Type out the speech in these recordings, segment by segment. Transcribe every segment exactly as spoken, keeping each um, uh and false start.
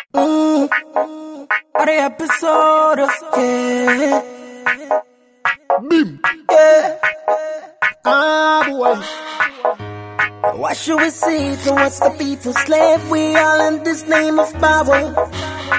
Mm, are the episode, yeah. Bim. Yeah. Ah, boy. What should we see towards the people's slave? We all in this name of power.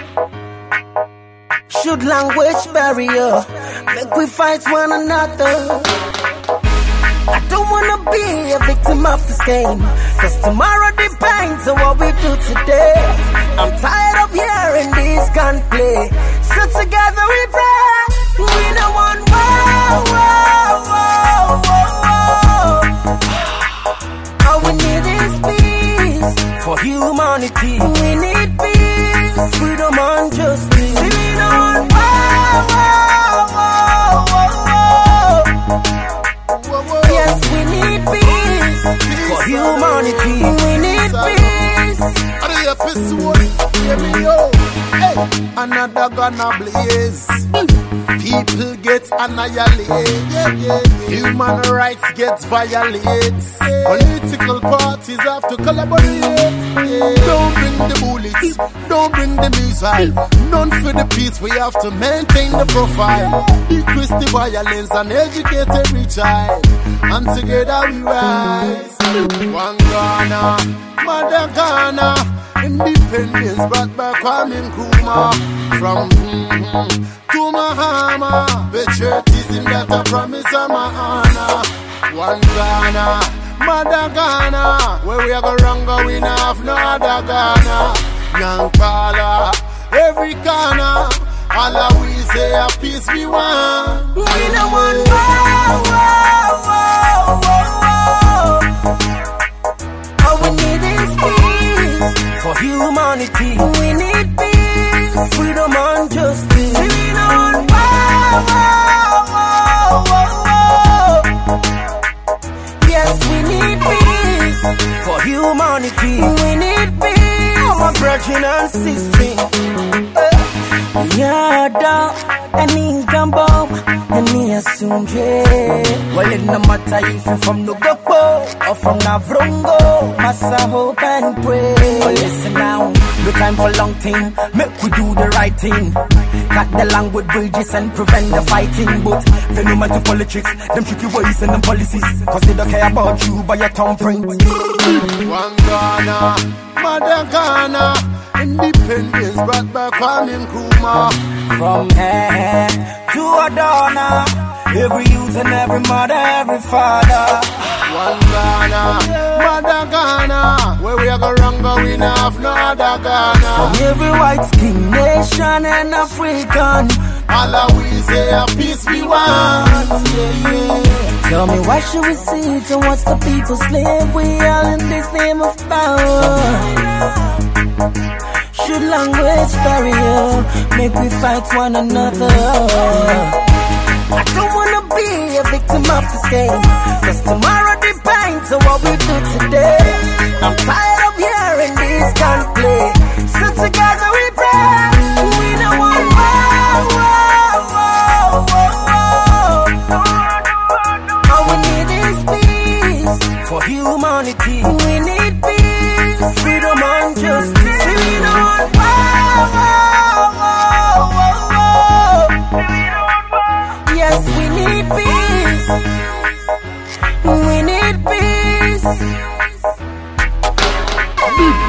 Should language barrier make we fight one another? I don't wanna be a victim of this game, cause tomorrow depends on what we do today. I'm tired of hearing this gunplay, so together we pray. We don't want war, war, war, war, war. All we need is peace for humanity. We need peace, freedom and justice. We don't want war, war, war, war, war. Yes, we need peace for humanity. We need peace. Are the episode? Hear me, yo. Hey, another gonna blaze. People get annihilated. Human rights get violated. Political parties have to collaborate. Don't bring the bullets, don't bring the missile. None for the peace, we have to maintain the profile. Decrease the violence and educate every child. And together we rise. One Ghana, Mother Ghana. Independence brought by Kwame Nkrumah. From mm-hmm, to Mahama, patriotism that I promise I'm a honor. One Ghana, Mother Ghana, where we are go wrong, go we not have no other Ghana. Yankala, every corner, all of we say a peace we want. We don't want war, war, war, war, war. All we need is peace for humanity. We need peace, freedom and justice. We don't want war, war, war, war, war. Yes, we need peace for humanity. We need peace, oh, my brethren and sisters. Yeah, dog, any income bomb, any assume. Well, it no matter if you from Nugopo or from Navrongo, massa hope and pray. But listen now, no time for long thing, make we do the right thing. Cut the language bridges and prevent the fighting. But they no matter politics, them tricky ways and them policies, cause they don't care about you by your thumbprint. One Ghana, Mother Ghana. Independence brought by Kwame Nkrumah. From here to Adana, every youth and every mother, every father. One Ghana, Mother Ghana, where we are go wrong, go we not have no other Ghana. From every white skin nation and African, all of we say a peace we want. Yeah, yeah. Tell me why should we see towards the people's slave? We all in this name of power. Should language barrier make we fight one another? I don't wanna be a victim of this game, cause tomorrow depends on what we do today. I'm tired of hearing this gunplay, so together we pray. We don't want war, war, war, war, war. All we need is peace for humanity. We need peace, freedom and justice. We don't want war, war, war, war, war. Yes, we need peace. We need peace.